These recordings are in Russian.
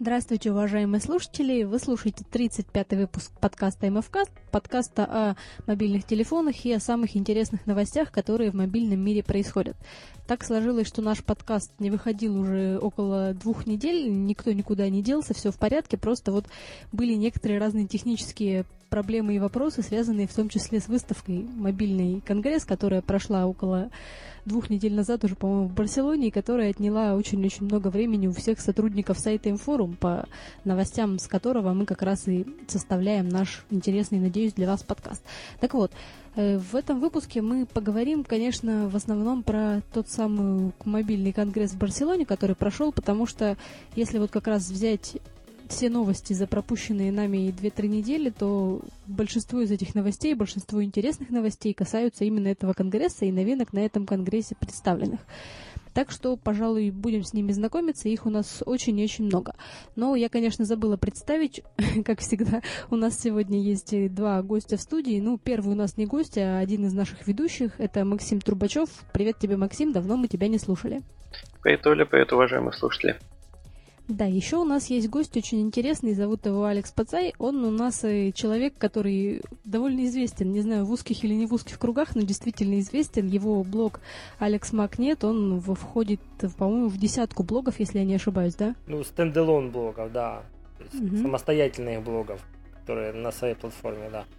Здравствуйте, уважаемые слушатели! Вы слушаете 35-й выпуск подкаста МФК, подкаста о мобильных телефонах и о самых интересных новостях, которые в мобильном мире происходят. Так сложилось, что наш подкаст не выходил уже около 2 недель, никто никуда не делся, все в порядке, просто вот были некоторые разные технические проблемы и вопросы, связанные в том числе с выставкой «Мобильный конгресс», которая прошла около 2 недель назад уже, по-моему, в Барселоне, и которая отняла очень-очень много времени у всех сотрудников сайта Информ, по новостям с которого мы как раз и составляем наш интересный, надеюсь, для вас подкаст. Так вот, в этом выпуске мы поговорим, конечно, в основном про тот самый мобильный конгресс в Барселоне, который прошел, потому что если вот как раз взять все новости за пропущенные нами 2-3 недели, то большинство из этих новостей, большинство интересных новостей касаются именно этого конгресса и новинок на этом конгрессе представленных. Так что, пожалуй, будем с ними знакомиться, их у нас очень и очень много. Но я, конечно, забыла представить, как всегда, у нас сегодня есть 2 гостя в студии. Ну, первый у нас не гость, а один из наших ведущих, это Максим Трубачев. Привет тебе, Максим, давно мы тебя не слушали. Привет, Оля, привет, уважаемые слушатели. Да, еще у нас есть гость очень интересный, зовут его Алекс Пацай. Он у нас человек, который довольно известен, не знаю, в узких или не в узких кругах, но действительно известен. Его блог Алекс Макнет, он входит, по-моему, в 10 блогов, если я не ошибаюсь, да? Ну, стендалон блогов, да. Самостоятельных блогов, которые на своей платформе, да.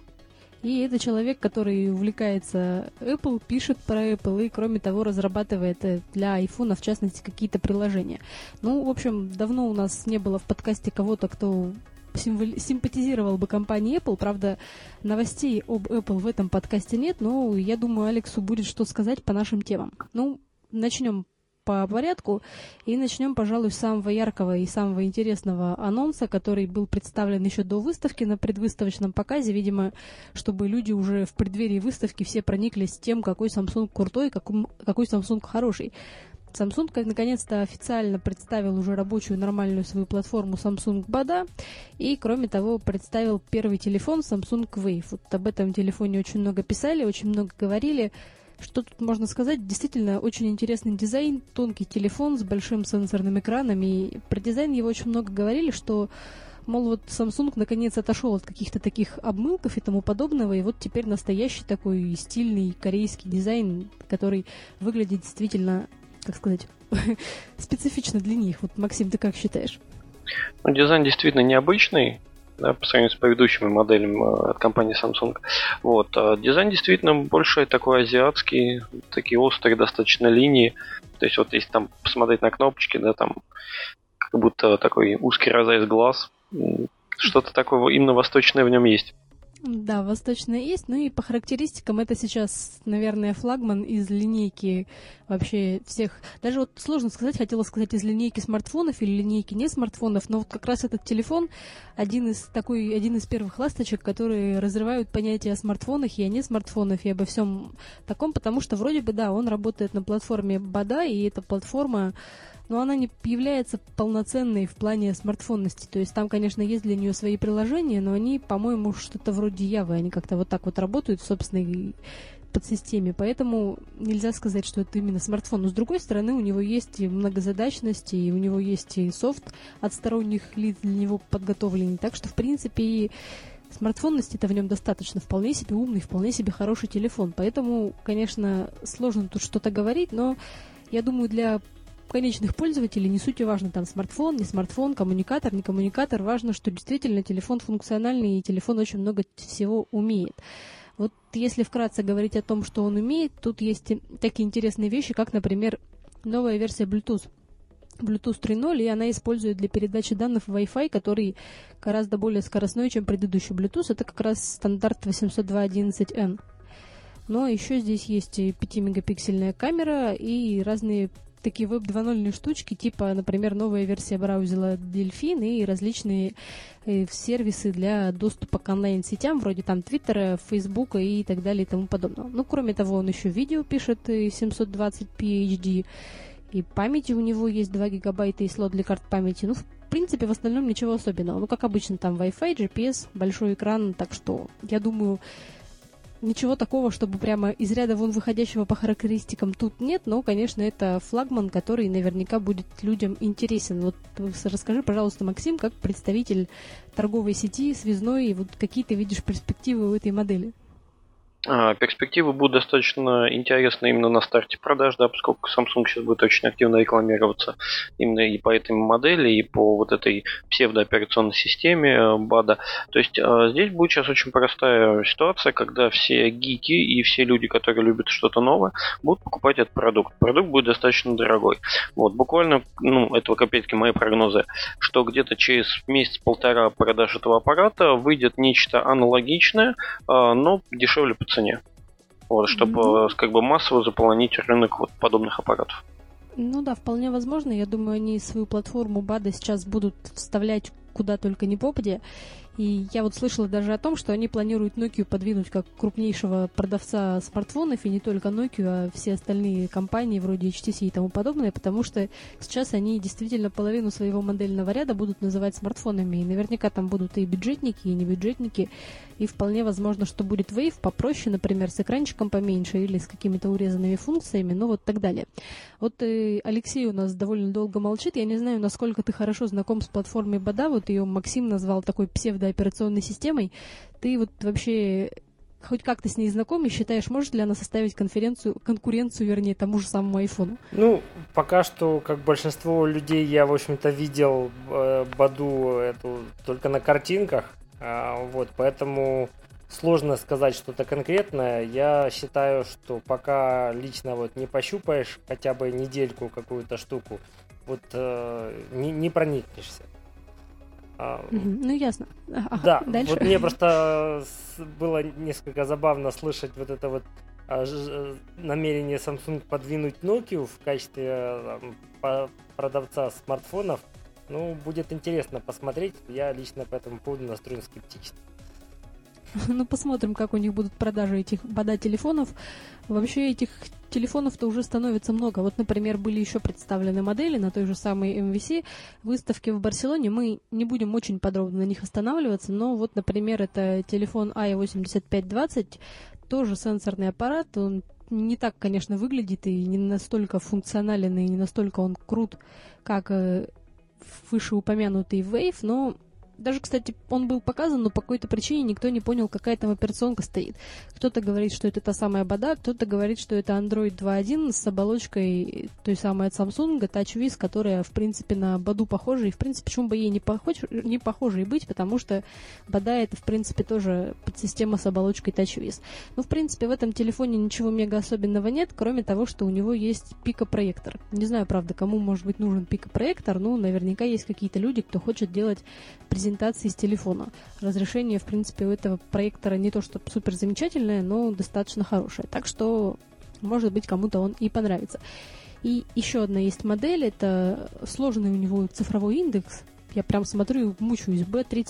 И это человек, который увлекается Apple, пишет про Apple и, кроме того, разрабатывает для iPhone, в частности, какие-то приложения. Ну, в общем, давно у нас не было в подкасте кого-то, кто симпатизировал бы компании Apple. Правда, новостей об Apple в этом подкасте нет, но я думаю, Алексу будет что сказать по нашим темам. Ну, начнем по порядку. И начнем, пожалуй, с самого яркого и самого интересного анонса, который был представлен еще до выставки на предвыставочном показе. Видимо, чтобы люди уже в преддверии выставки все прониклись тем, какой Samsung крутой, какой Samsung хороший. Samsung, наконец-то, официально представил уже рабочую нормальную свою платформу Samsung Bada. И, кроме того, представил первый телефон Samsung Wave. Вот об этом телефоне очень много писали, очень много говорили. Что тут можно сказать? Действительно, очень интересный дизайн, тонкий телефон с большим сенсорным экраном. И про дизайн его очень много говорили, что, мол, вот Samsung наконец отошел от каких-то таких обмылков и тому подобного. И вот теперь настоящий такой стильный корейский дизайн, который выглядит действительно, как сказать, специфично для них. Вот, Максим, ты как считаешь? Ну, дизайн действительно необычный, да, по сравнению с предыдущими моделями от компании Samsung. Вот. Дизайн действительно больше такой азиатский, такие острые достаточно линии. То есть вот если там посмотреть на кнопочки, да, там как будто такой узкий разрез глаз, что-то такое именно восточное в нем есть. Да, восточная есть, ну и по характеристикам это сейчас, наверное, флагман из линейки вообще всех. Даже вот сложно сказать, хотела сказать из линейки смартфонов или линейки не смартфонов, но вот как раз этот телефон один из первых ласточек, которые разрывают понятие о смартфонах и о не смартфонах и обо всем таком, потому что вроде бы, да, он работает на платформе Bada, и эта платформа, но она не является полноценной в плане смартфонности. То есть там, конечно, есть для нее свои приложения, но они, по-моему, что-то вроде Явы. Они как-то вот так вот работают в собственной подсистеме. Поэтому нельзя сказать, что это именно смартфон. Но, с другой стороны, у него есть и многозадачность, и у него есть и софт от сторонних лиц для него подготовленный. Так что, в принципе, и смартфонности-то в нем достаточно. Вполне себе умный, вполне себе хороший телефон. Поэтому, конечно, сложно тут что-то говорить, но я думаю, для конечных пользователей не суть и важно, там смартфон, не смартфон, коммуникатор, не коммуникатор. Важно, что действительно телефон функциональный и телефон очень много всего умеет. Вот если вкратце говорить о том, что он умеет, тут есть такие интересные вещи, как, например, новая версия Bluetooth 3.0, и она использует для передачи данных Wi-Fi, который гораздо более скоростной, чем предыдущий Bluetooth. Это как раз стандарт 802.11n. Но еще здесь есть 5-мегапиксельная камера и разные такие веб 2.0 штучки, типа, например, новая версия браузера Delphin и различные сервисы для доступа к онлайн-сетям, вроде там Твиттера, Фейсбука и так далее и тому подобного. Ну, кроме того, он еще видео пишет 720p HD, и памяти у него есть 2 гигабайта и слот для карт памяти. Ну, в принципе, в остальном ничего особенного. Ну, как обычно, там Wi-Fi, GPS, большой экран, так что, я думаю, ничего такого, чтобы прямо из ряда вон выходящего по характеристикам тут нет, но, конечно, это флагман, который наверняка будет людям интересен. Вот расскажи, пожалуйста, Максим, как представитель торговой сети, связной, вот какие ты видишь перспективы у этой модели? Перспективы будут достаточно интересны именно на старте продаж, да, поскольку Samsung сейчас будет очень активно рекламироваться именно и по этой модели, и по вот этой псевдооперационной системе BADA. То есть здесь будет сейчас очень простая ситуация, когда все гики и все люди, которые любят что-то новое, будут покупать этот продукт. Продукт будет достаточно дорогой. Вот, буквально, это опять-таки мои прогнозы, что где-то через месяц-полтора продаж этого аппарата выйдет нечто аналогичное, но дешевле по цене. Вот, чтобы как бы массово заполонить рынок вот подобных аппаратов. Ну да, вполне возможно. Я думаю, они свою платформу BADA сейчас будут вставлять куда только не попадя. И я вот слышала даже о том, что они планируют Nokia подвинуть как крупнейшего продавца смартфонов, и не только Nokia, а все остальные компании вроде HTC и тому подобное, потому что сейчас они действительно половину своего модельного ряда будут называть смартфонами, и наверняка там будут и бюджетники, и не бюджетники, и вполне возможно, что будет Wave попроще, например, с экранчиком поменьше или с какими-то урезанными функциями, ну вот так далее. Вот Алексей у нас довольно долго молчит, я не знаю, насколько ты хорошо знаком с платформой BADA, вот ее Максим назвал такой псевдооперационной системой. Ты вот вообще хоть как-то с ней знаком и считаешь, может ли она составить конкуренцию, тому же самому айфону? Ну, пока что, как большинство людей, я, в общем-то, видел BADу эту только на картинках, вот, поэтому сложно сказать что-то конкретное. Я считаю, что пока лично вот не пощупаешь хотя бы недельку какую-то штуку, вот не проникнешься. Ну, ясно. Да, дальше. Вот мне просто было несколько забавно слышать вот это вот намерение Samsung подвинуть Nokia в качестве продавца смартфонов. Ну, будет интересно посмотреть. Я лично по этому поводу настроен скептически. Ну, посмотрим, как у них будут продажи этих BADA-телефонов. Вообще, этих телефонов-то уже становится много. Вот, например, были еще представлены модели на той же самой MWC выставке в Барселоне. Мы не будем очень подробно на них останавливаться, но вот, например, это телефон i8520, тоже сенсорный аппарат. Он не так, конечно, выглядит и не настолько функционален, и не настолько он крут, как вышеупомянутый Wave, но даже, кстати, он был показан, но по какой-то причине никто не понял, какая там операционка стоит. Кто-то говорит, что это та самая BADA, кто-то говорит, что это Android 2.1 с оболочкой той самой от Samsung, TouchWiz, которая, в принципе, на BADу похожа. И, в принципе, почему бы ей не похожей быть, потому что BADA это, в принципе, тоже подсистема с оболочкой TouchWiz. Ну, в принципе, в этом телефоне ничего мега особенного нет, кроме того, что у него есть пикопроектор. Не знаю, правда, кому может быть нужен пикопроектор, но наверняка есть какие-то люди, кто хочет делать презентации с телефона. Разрешение, в принципе, у этого проектора не то что супер замечательное, но достаточно хорошее. Так что, может быть, кому-то он и понравится. И еще одна есть модель, это сложный у него цифровой индекс. Я прям смотрю и мучаюсь.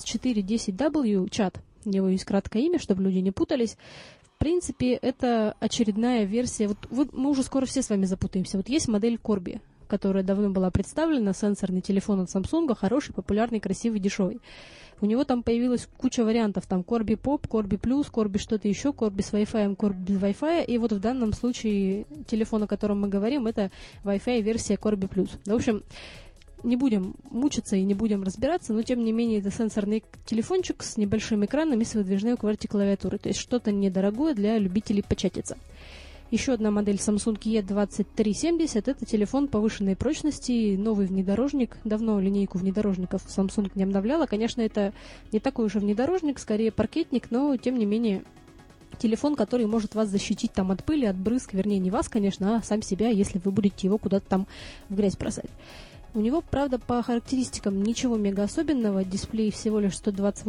B3410W, чат. У него есть краткое имя, чтобы люди не путались. В принципе, это очередная версия. Вот мы уже скоро все с вами запутаемся. Вот есть модель Corby, которая давно была представлена, сенсорный телефон от Samsung, хороший, популярный, красивый, дешевый. У него там появилась куча вариантов, там Corby Pop, Corby Plus, Corby что-то еще, Corby с Wi-Fi, Corby без Wi-Fi, и вот в данном случае телефон, о котором мы говорим, это Wi-Fi версия Corby Plus. В общем, не будем мучиться и не будем разбираться, но тем не менее это сенсорный телефончик с небольшим экраном и с выдвижной QWERTY-клавиатурой, то есть что-то недорогое для любителей початиться. Еще одна модель Samsung E2370. Это телефон повышенной прочности, новый внедорожник. Давно линейку внедорожников Samsung не обновляла. Конечно, это не такой уж и внедорожник, скорее паркетник, но, тем не менее, телефон, который может вас защитить там от пыли, от брызг. Вернее, не вас, конечно, а сам себя, если вы будете его куда-то там в грязь бросать. У него, правда, по характеристикам ничего мега особенного. Дисплей всего лишь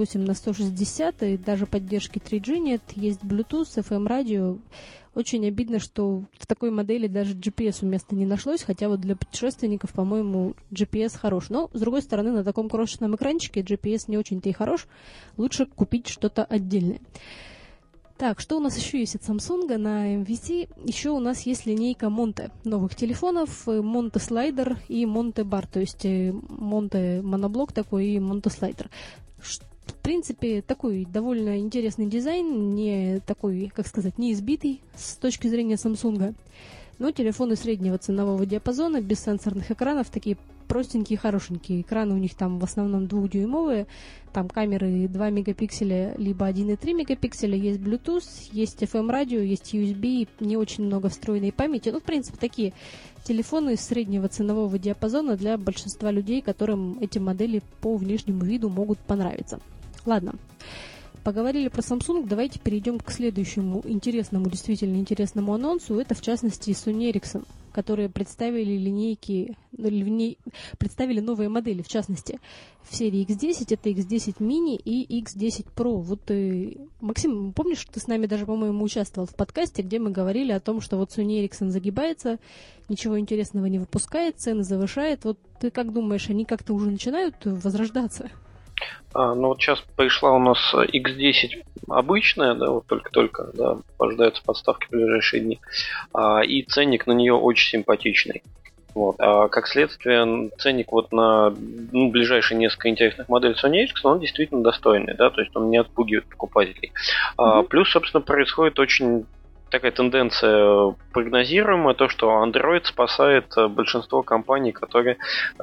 128/160, и даже поддержки 3G нет. Есть Bluetooth, FM-радио. Очень обидно, что в такой модели даже GPS места не нашлось, хотя вот для путешественников, по-моему, GPS хорош. Но, с другой стороны, на таком крошечном экранчике GPS не очень-то и хорош. Лучше купить что-то отдельное. Так, что у нас еще есть от Samsung на MVC? Еще у нас есть линейка Monte новых телефонов, Monte Slider и Monte Bar, то есть Monte моноблок такой и Monte Slider. в принципе, такой довольно интересный дизайн, не такой, как сказать, не избитый с точки зрения Samsung. Но телефоны среднего ценового диапазона, без сенсорных экранов, такие простенькие, хорошенькие. Экраны у них там в основном 2-дюймовые, там камеры 2 мегапикселя, либо 1,3 мегапикселя, есть Bluetooth, есть FM-радио, есть USB, не очень много встроенной памяти. Ну, в принципе, такие телефоны среднего ценового диапазона для большинства людей, которым эти модели по внешнему виду могут понравиться. Ладно. Поговорили про Samsung, давайте перейдем к следующему действительно интересному анонсу. Это, в частности, Sony Ericsson, которые представили представили новые модели, в частности, в серии X10, это X10 Mini и X10 Pro. Вот, Максим, помнишь, ты с нами даже, по-моему, участвовал в подкасте, где мы говорили о том, что вот Sony Ericsson загибается, ничего интересного не выпускает, цены завышает. Вот ты как думаешь, они как-то уже начинают возрождаться? Ну вот сейчас пришла у нас X10 обычная, да, вот только-только, да, ожидаются подставки в ближайшие дни, и ценник на нее очень симпатичный. Вот. А как следствие, ценник вот на ближайшие несколько интересных моделей Sony Ericsson, он действительно достойный, да, то есть он не отпугивает покупателей. Плюс, собственно, происходит очень такая тенденция прогнозируемая, то, что Android спасает большинство компаний, которые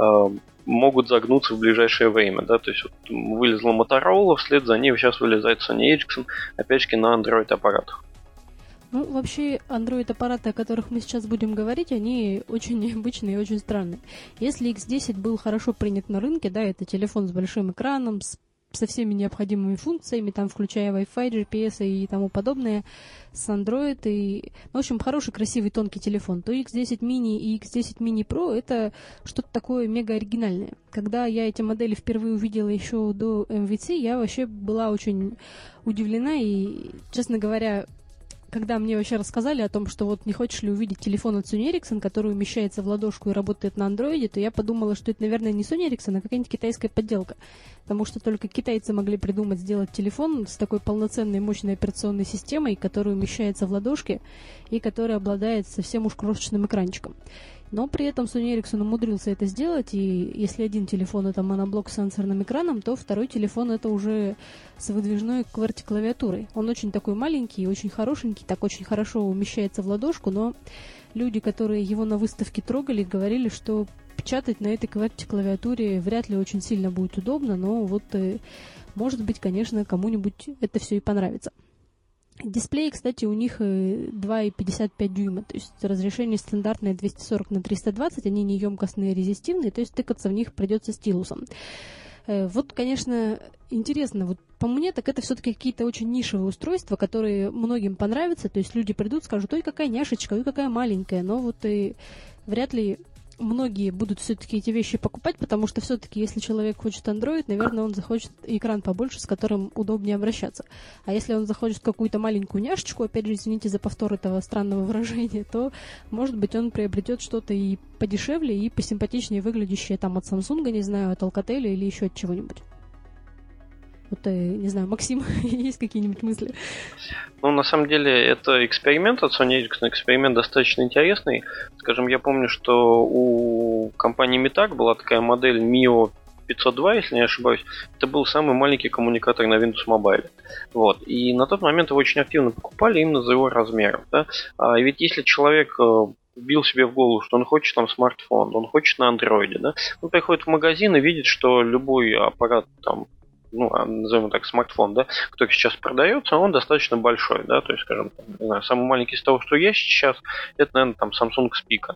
могут загнуться в ближайшее время. Да? То есть вот вылезла Motorola, вслед за ней сейчас вылезает Sony Ericsson, опять-таки на Android-аппаратах. Ну, вообще, Android-аппараты, о которых мы сейчас будем говорить, они очень необычные и очень странные. Если X10 был хорошо принят на рынке, да, это телефон с большим экраном, со всеми необходимыми функциями, там, включая Wi-Fi, GPS и тому подобное, с Android и... В общем, хороший, красивый, тонкий телефон. То X10 Mini и X10 Mini Pro — это что-то такое мега оригинальное. Когда я эти модели впервые увидела еще до MWC, я вообще была очень удивлена и, честно говоря, когда мне вообще рассказали о том, что вот не хочешь ли увидеть телефон от Sony Ericsson, который умещается в ладошку и работает на андроиде, то я подумала, что это, наверное, не Sony Ericsson, а какая-нибудь китайская подделка. Потому что только китайцы могли придумать сделать телефон с такой полноценной мощной операционной системой, которая умещается в ладошке и которая обладает совсем уж крошечным экранчиком. Но при этом Sony Ericsson умудрился это сделать, и если один телефон — это моноблок с сенсорным экраном, то второй телефон — это уже с выдвижной QWERTY-клавиатурой. Он очень такой маленький, очень хорошенький, так очень хорошо умещается в ладошку, но люди, которые его на выставке трогали, говорили, что печатать на этой QWERTY-клавиатуре вряд ли очень сильно будет удобно, но вот, может быть, конечно, кому-нибудь это все и понравится. Дисплей, кстати, у них 2,55 дюйма, то есть разрешение стандартное 240 на 320, они не емкостные, резистивные, то есть тыкаться в них придется стилусом. Вот, конечно, интересно, вот по мне, так это все-таки какие-то очень нишевые устройства, которые многим понравятся, то есть люди придут, скажут: ой, какая няшечка, ой, какая маленькая, но вот и вряд ли многие будут все-таки эти вещи покупать, потому что все-таки, если человек хочет Android, наверное, он захочет экран побольше, с которым удобнее обращаться. А если он захочет какую-то маленькую няшечку, опять же, извините за повтор этого странного выражения, то, может быть, он приобретет что-то и подешевле, и посимпатичнее выглядящее там от Samsung, не знаю, от Alcatel или еще от чего-нибудь. Вот, не знаю, Максим, есть какие-нибудь мысли? Ну, на самом деле, это эксперимент от Sony Ericsson, эксперимент достаточно интересный. Скажем, я помню, что у компании Mitag была такая модель Mio 502, если не ошибаюсь. Это был самый маленький коммуникатор на Windows Mobile. Вот. И на тот момент его очень активно покупали именно за его размером. Да? И ведь если человек вбил себе в голову, что он хочет там смартфон, он хочет на андроиде, да, он приходит в магазин и видит, что любой аппарат там, ну, назовем так, смартфон, да, который сейчас продается, он достаточно большой, да, то есть, скажем, не знаю, самый маленький из того, что есть сейчас, это, наверное, там Samsung Spica.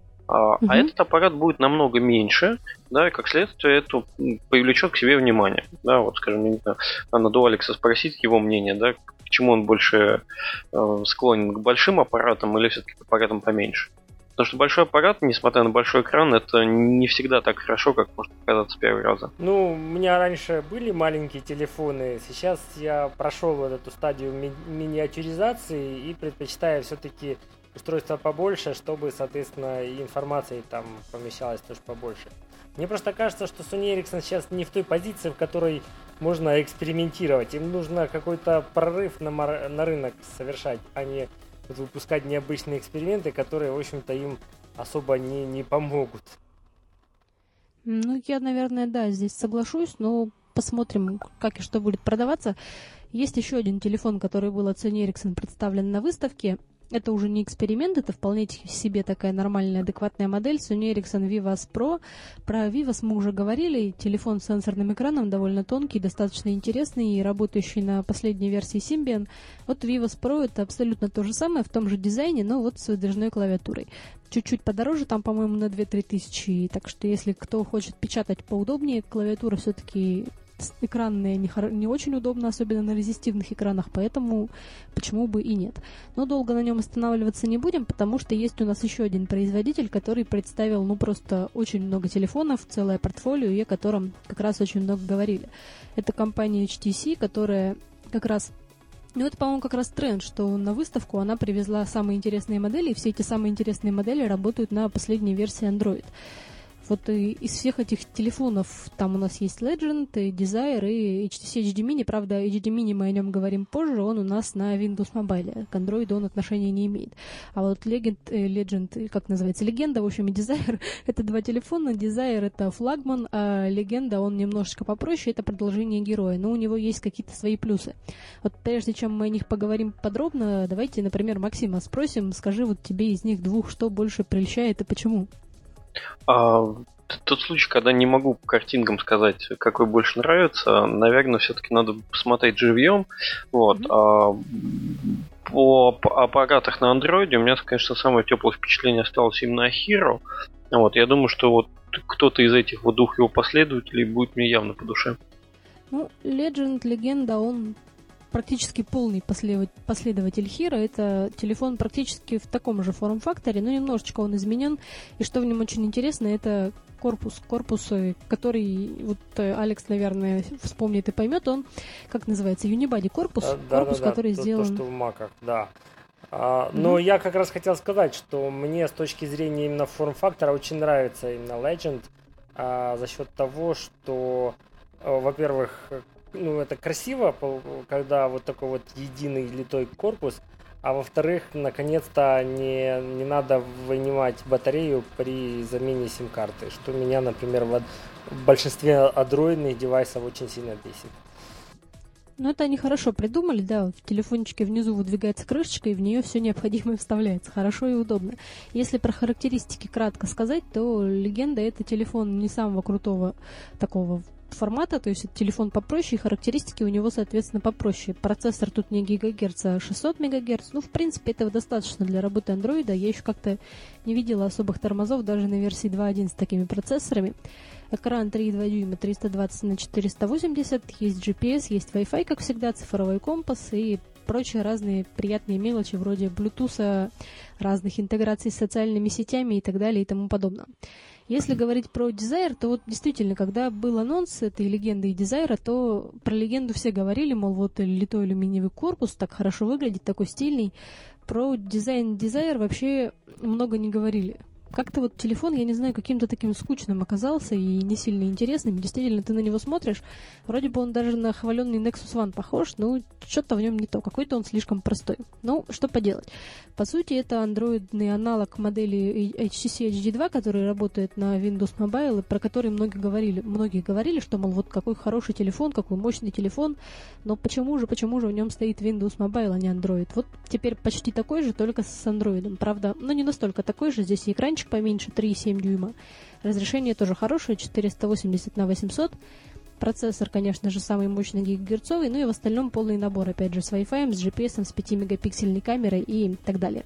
А этот аппарат будет намного меньше, да, и как следствие это привлечет к себе внимание, да, вот, скажем, не знаю, надо у Алекса спросить его мнение, да, к чему он больше склонен, к большим аппаратам или все-таки к аппаратам поменьше. Потому что большой аппарат, несмотря на большой экран, это не всегда так хорошо, как может показаться с первого раза. Ну, у меня раньше были маленькие телефоны, сейчас я прошел вот эту стадию миниатюризации и предпочитаю все-таки устройство побольше, чтобы, соответственно, и информации там помещалось тоже побольше. Мне просто кажется, что Sony Ericsson сейчас не в той позиции, в которой можно экспериментировать. Им нужно какой-то прорыв на рынок совершать, а не выпускать необычные эксперименты, которые, в общем-то, им особо не помогут. Ну, я, наверное, да, здесь соглашусь, но по посмотрим, как и что будет продаваться. Есть еще один телефон, который был от Sony Ericsson представлен на выставке. Это уже не эксперимент, это вполне себе такая нормальная, адекватная модель. Sony Ericsson Vivos Pro. Про Vivos мы уже говорили. Телефон с сенсорным экраном, довольно тонкий, достаточно интересный и работающий на последней версии Symbian. Вот Vivos Pro это абсолютно то же самое, в том же дизайне, но вот с выдвижной клавиатурой. Чуть-чуть подороже, там, по-моему, на 2-3 тысячи. Так что, если кто хочет печатать поудобнее, клавиатура все-таки экранная не очень удобно, особенно на резистивных экранах, поэтому почему бы и нет. Но долго на нем останавливаться не будем, потому что есть у нас еще один производитель, который представил, просто очень много телефонов, целое портфолио, и о котором как раз очень много говорили. Это компания HTC, которая как раз... это, по-моему, как раз тренд, что на выставку она привезла самые интересные модели, и все эти самые интересные модели работают на последней версии Android. Вот из всех этих телефонов там у нас есть Legend, Desire и HTC HD Mini. Правда, HD Mini мы о нем говорим позже, он у нас на Windows Mobile. К Android он отношения не имеет. А вот Legend, как называется, Легенда, в общем, и Desire — это два телефона. Desire — это флагман, а Легенда, он немножечко попроще, это продолжение героя. Но у него есть какие-то свои плюсы. Вот прежде чем мы о них поговорим подробно, давайте, например, Максима спросим, скажи вот тебе из них двух, что больше прельщает и почему? Тот случай, когда не могу по картинкам сказать, какой больше нравится, наверное, все-таки надо посмотреть живьем. Вот. По аппаратах на андроиде у меня, конечно, самое теплое впечатление осталось именно о Hero. Вот. Я думаю, что вот кто-то из этих вот двух его последователей будет мне явно по душе. Legend, Легенда, он практически полный последователь Hero. Это телефон практически в таком же форм-факторе, но немножечко он изменен. И что в нем очень интересно, это корпус, который, вот Алекс, наверное, вспомнит и поймет, он, как называется, Unibody корпус, который сделан... То, что в маках, да. Но я как раз хотел сказать, что мне с точки зрения именно форм-фактора очень нравится именно Legend за счет того, что, во-первых, это красиво, когда вот такой вот единый литой корпус, а во-вторых, наконец-то не надо вынимать батарею при замене сим-карты, что меня, например, в большинстве андроидных девайсов очень сильно бесит. Это они хорошо придумали, да, в телефончике внизу выдвигается крышечка, и в нее все необходимое вставляется, хорошо и удобно. Если про характеристики кратко сказать, то Легенда — это телефон не самого крутого такого формата, то есть это телефон попроще, и характеристики у него, соответственно, попроще. Процессор тут не ГГц, а 600 МГц. В принципе, этого достаточно для работы андроида. Я еще как-то не видела особых тормозов даже на версии 2.1 с такими процессорами. Экран 3,2 дюйма, 320 на 480, есть GPS, есть Wi-Fi, как всегда, цифровой компас и прочие разные приятные мелочи вроде Bluetooth, разных интеграций с социальными сетями и так далее и тому подобное. Если говорить про Desire, то вот действительно, когда был анонс этой Легенды и Desire, то про Легенду все говорили, мол, вот литой алюминиевый корпус, так хорошо выглядит, такой стильный. Про дизайн Desire вообще много не говорили. Как-то вот телефон, я не знаю, каким-то таким скучным оказался и не сильно интересным. Действительно, ты на него смотришь, вроде бы он даже на хваленный Nexus One похож, но что-то в нем не то. Какой-то он слишком простой. Что поделать. По сути, это андроидный аналог модели HTC HD2, который работает на Windows Mobile, и про который многие говорили, что, мол, вот какой хороший телефон, какой мощный телефон, но почему же в нем стоит Windows Mobile, а не Android? Вот теперь почти такой же, только с Android. Правда, не настолько такой же, здесь и экранчик поменьше, 3,7 дюйма. Разрешение тоже хорошее, 480 на 800. Процессор, конечно же, самый мощный гигагерцовый, и в остальном полный набор, опять же, с Wi-Fi, с GPS, с 5-мегапиксельной камерой и так далее.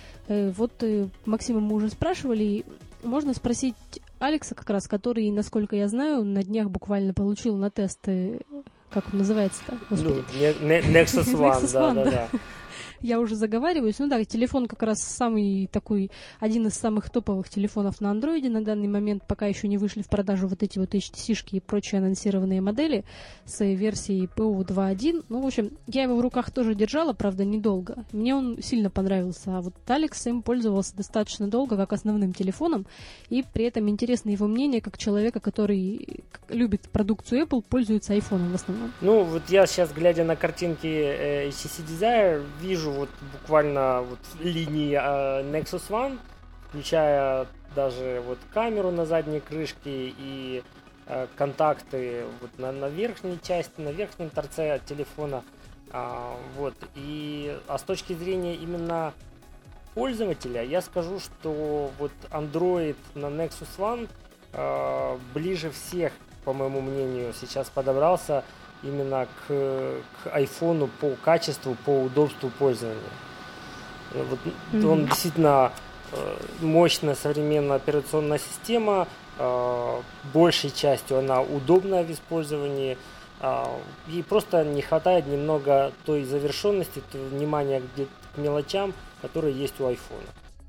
Максима мы уже спрашивали, можно спросить Алекса как раз, который, насколько я знаю, на днях буквально получил на тест, как он называется-то? Nexus One, да. Я уже заговариваюсь. Телефон как раз самый такой, один из самых топовых телефонов на андроиде на данный момент, пока еще не вышли в продажу вот эти вот HTC-шки и прочие анонсированные модели с версией PO 2.1. В общем, я его в руках тоже держала, правда, недолго. Мне он сильно понравился, а вот Алекс им пользовался достаточно долго как основным телефоном, и при этом интересно его мнение как человека, который любит продукцию Apple, пользуется iPhone в основном. Вот я сейчас, глядя на картинки HTC Desire, вижу буквально линии Nexus One, включая даже камеру на задней крышке и контакты вот на верхней части, на верхнем торце телефона. Вот. А с точки зрения именно пользователя, я скажу, что вот Android на Nexus One ближе всех, по моему мнению, сейчас подобрался именно к iPhone по качеству, по удобству пользования. Вот он действительно мощная современная операционная система, большей частью она удобная в использовании, ей просто не хватает немного той завершенности, той внимания к мелочам, которые есть у iPhone.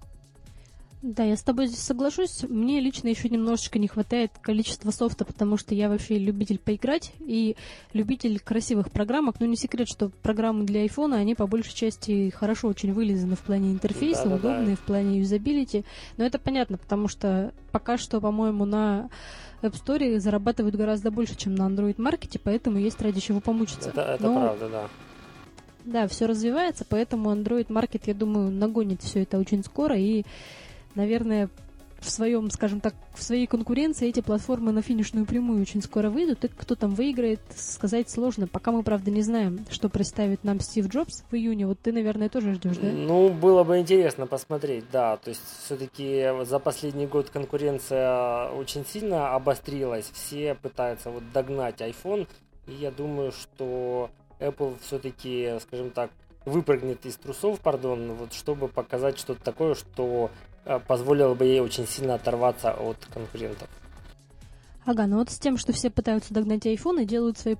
Да, я с тобой здесь соглашусь. Мне лично еще немножечко не хватает количества софта, потому что я вообще любитель поиграть и любитель красивых программок. Но не секрет, что программы для iPhone, они по большей части хорошо очень вылизаны в плане интерфейса, удобные в плане юзабилити. Но это понятно, потому что пока что, по-моему, на App Store зарабатывают гораздо больше, чем на Android Market, поэтому есть ради чего помучиться. Это правда, да. Да, все развивается, поэтому Android Market, я думаю, нагонит все это очень скоро и, наверное, в своем, скажем так, в своей конкуренции эти платформы на финишную прямую очень скоро выйдут. И кто там выиграет, сказать сложно. Пока мы, правда, не знаем, что представит нам Стив Джобс в июне. Вот ты, наверное, тоже ждешь, да? Ну, было бы интересно посмотреть, да. То есть, все-таки за последний год конкуренция очень сильно обострилась. Все пытаются вот догнать iPhone. И я думаю, что Apple все-таки, скажем так, выпрыгнет из трусов, вот, чтобы показать что-то такое, что позволило бы ей очень сильно оторваться от конкурентов. Ага, ну вот с тем, что все пытаются догнать iPhone и делают свои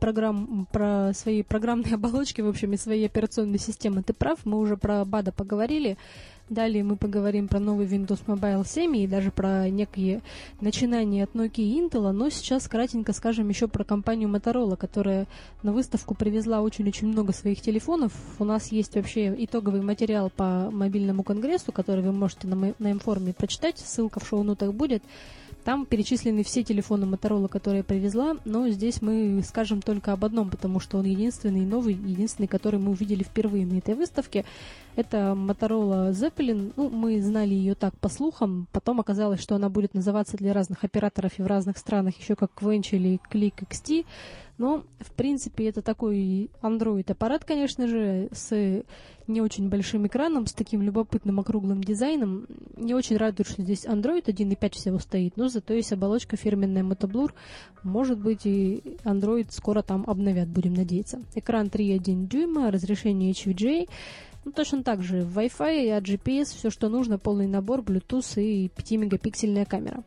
программные оболочки, в общем, и свои операционные системы. Ты прав, мы уже про БАДа поговорили. Далее мы поговорим про новый Windows Mobile 7 и даже про некие начинания от Nokia и Intel, но сейчас кратенько скажем еще про компанию Motorola, которая на выставку привезла очень-очень много своих телефонов. У нас есть вообще итоговый материал по мобильному конгрессу, который вы можете на М-форуме прочитать, ссылка в шоу-нотах будет. Там перечислены все телефоны Motorola, которые я привезла, но здесь мы скажем только об одном, потому что он единственный новый, единственный, который мы увидели впервые на этой выставке. Это Motorola Zeppelin. Ну, мы знали ее так по слухам, потом оказалось, что она будет называться для разных операторов и в разных странах еще как Quench или Click XT. Но, в принципе, это такой Android-аппарат, конечно же, с не очень большим экраном, с таким любопытным округлым дизайном. Не очень радует, что здесь Android 1.5 всего стоит, но зато есть оболочка фирменная Motoblur. Может быть, и Android скоро там обновят, будем надеяться. Экран 3,1 дюйма, разрешение HVGA. Ну, точно так же Wi-Fi, GPS, все, что нужно, полный набор, Bluetooth и 5-мегапиксельная камера.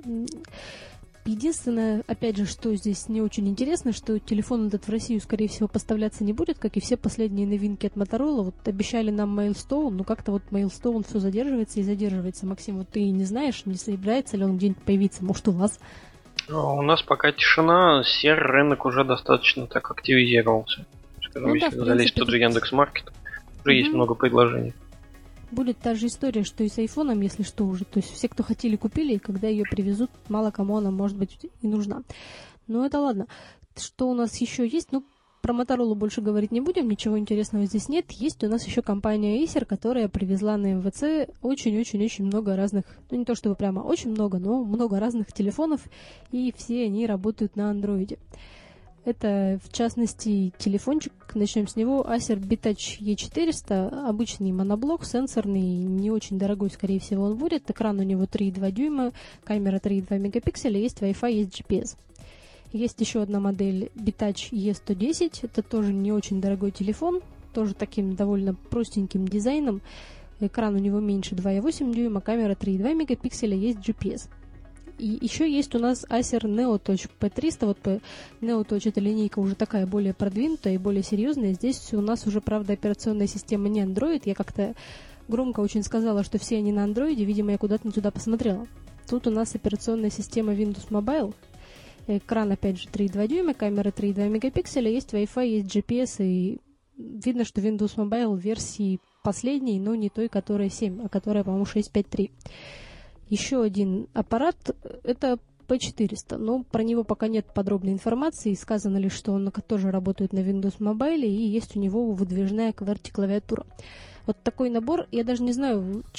Единственное, опять же, что здесь не очень интересно, что телефон этот в Россию, скорее всего, поставляться не будет, как и все последние новинки от Motorola. Вот обещали нам Milestone, но как-то вот Milestone все задерживается и задерживается. Максим, вот ты не знаешь, не собирается ли он где-нибудь появиться? Может, у вас? У нас пока тишина, серый рынок уже достаточно так активизировался. Скажем, ну, если да, залезть в тот же Яндекс.Маркет, уже есть много предложений. Будет та же история, что и с айфоном, если что уже. То есть все, кто хотели, купили, и когда ее привезут, мало кому она, может быть, и нужна. Но это ладно. Что у нас еще есть? Ну, про Motorola больше говорить не будем, ничего интересного здесь нет. Есть у нас еще компания Acer, которая привезла на МВЦ очень-очень-очень много разных, ну не то чтобы прямо очень много, но много разных телефонов, и все они работают на андроиде. Это, в частности, телефончик, начнем с него, Acer BTouch E400, обычный моноблок, сенсорный, не очень дорогой, скорее всего, он будет. Экран у него 3,2 дюйма, камера 3,2 мегапикселя, есть Wi-Fi, есть GPS. Есть еще одна модель BTouch E110, это тоже не очень дорогой телефон, тоже таким довольно простеньким дизайном. Экран у него меньше 2,8 дюйма, камера 3,2 мегапикселя, есть GPS. И еще есть у нас Acer NeoTouch P300. Вот NeoTouch это линейка уже такая более продвинутая и более серьезная. Здесь у нас уже, правда, операционная система не Android. Я как-то громко очень сказала, что все они на Android. Видимо, я куда-то не туда посмотрела. Тут у нас операционная система Windows Mobile. Экран, опять же, 3,2 дюйма, камера 3,2 мегапикселя, есть Wi-Fi, есть GPS. И видно, что Windows Mobile версии последней, но не той, которая 7, а которая, по-моему, 6.5.3. Еще один аппарат – это P400, но про него пока нет подробной информации. Сказано лишь, что он тоже работает на Windows Mobile и есть у него выдвижная QWERTY клавиатура. Вот такой набор, я даже не знаю, чего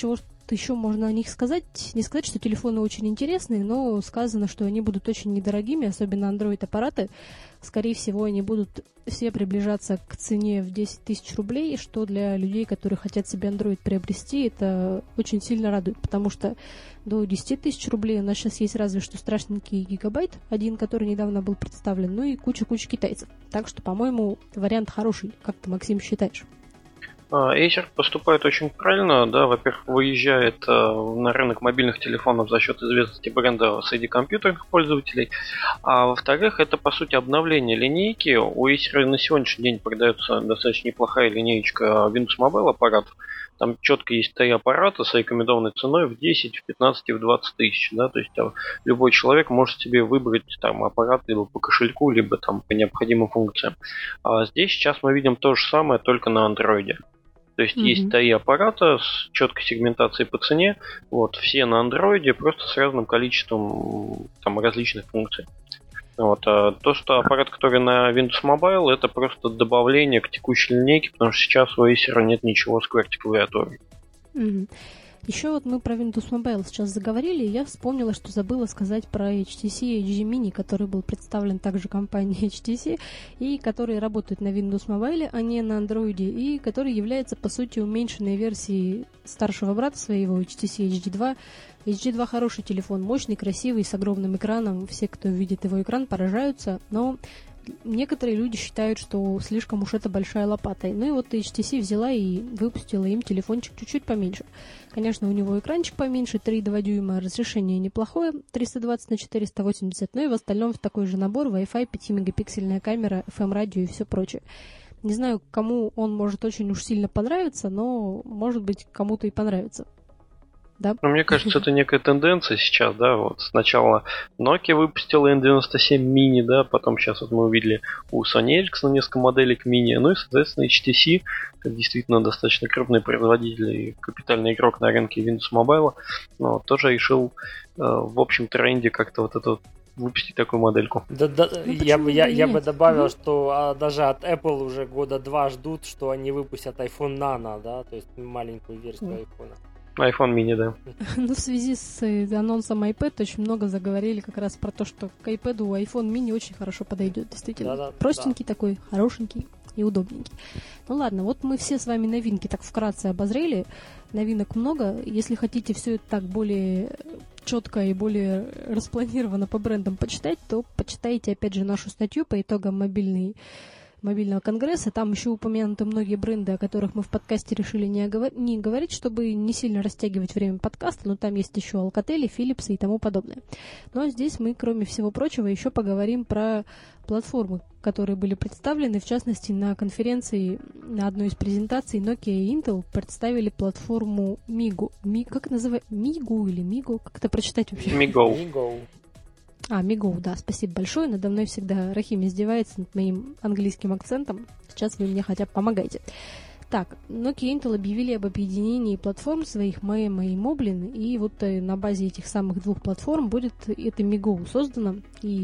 еще можно о них сказать? Не сказать, что телефоны очень интересные, но сказано, что они будут очень недорогими, особенно Android-аппараты. Скорее всего, они будут все приближаться к цене в 10 тысяч рублей, что для людей, которые хотят себе Android приобрести, это очень сильно радует, потому что до 10 тысяч рублей у нас сейчас есть разве что страшненький Гигабайт, один, который недавно был представлен, ну и куча-куча китайцев. Так что, по-моему, вариант хороший. Как ты, Максим, считаешь? Acer поступает очень правильно, да, во-первых, выезжает на рынок мобильных телефонов за счет известности бренда среди компьютерных пользователей, а во-вторых, это по сути обновление линейки. У Acer на сегодняшний день продается достаточно неплохая линеечка Windows Mobile аппаратов. Там четко есть 3 аппарата с рекомендованной ценой в 10, в 15 и в 20 тысяч. Да? То есть любой человек может себе выбрать там аппарат либо по кошельку, либо там по необходимым функциям. А здесь сейчас мы видим то же самое, только на Android. То есть есть 3 аппарата с четкой сегментацией по цене, вот, все на Android, просто с разным количеством там различных функций. Вот, а то, что аппарат, который на Windows Mobile, это просто добавление к текущей линейке, потому что сейчас у Acer нет ничего с QWERTY-клавиатурой. Еще вот мы про Windows Mobile сейчас заговорили, и я вспомнила, что забыла сказать про HTC HD Mini, который был представлен также компанией HTC, и который работает на Windows Mobile, а не на Android, и который является, по сути, уменьшенной версией старшего брата своего, HTC HD2. HD2 хороший телефон, мощный, красивый, с огромным экраном. Все, кто видит его экран, поражаются, но некоторые люди считают, что слишком уж это большая лопата. Ну и вот HTC взяла и выпустила им телефончик чуть-чуть поменьше. Конечно, у него экранчик поменьше, 3,2 дюйма, разрешение неплохое, 320 на 480, ну и в остальном такой же набор, Wi-Fi, 5-мегапиксельная камера, FM-радио и все прочее. Не знаю, кому он может очень уж сильно понравиться, но, может быть, кому-то и понравится. Да? Ну, мне кажется, это некая тенденция сейчас, да, вот сначала Nokia выпустила N97 Mini, да, потом сейчас вот мы увидели у Sony Ericsson несколько моделек Mini, ну и, соответственно, HTC, как действительно достаточно крупный производитель и капитальный игрок на рынке Windows Mobile, но тоже решил в общем тренде как-то вот это выпустить такую модельку. Да, я бы добавил, что даже от Apple уже года 2 ждут, что они выпустят iPhone Nano, да, то есть маленькую версию iPhone. iPhone mini, да. Ну, в связи с анонсом iPad очень много заговорили как раз про то, что к iPad iPhone mini очень хорошо подойдет, действительно. Да, простенький такой, хорошенький и удобненький. Ну ладно, вот мы все с вами новинки так вкратце обозрели. Новинок много. Если хотите все это так более четко и более распланированно по брендам почитать, то почитайте опять же нашу статью по итогам мобильного конгресса. Там еще упомянуты многие бренды, о которых мы в подкасте решили не говорить, чтобы не сильно растягивать время подкаста, но там есть еще Alcatel, Philips и тому подобное. Но здесь мы, кроме всего прочего, еще поговорим про платформы, которые были представлены. В частности, на конференции, на одной из презентаций Nokia и Intel представили платформу Migo. Как это называется? Migo или Migo? Как это прочитать вообще? Migo. Migo, да, спасибо большое. Надо мной всегда Рахим издевается над моим английским акцентом. Сейчас вы мне хотя бы помогаете. Так, Nokia и Intel объявили об объединении платформ своих Maema и Moblin, и вот на базе этих самых двух платформ будет это Migo создано,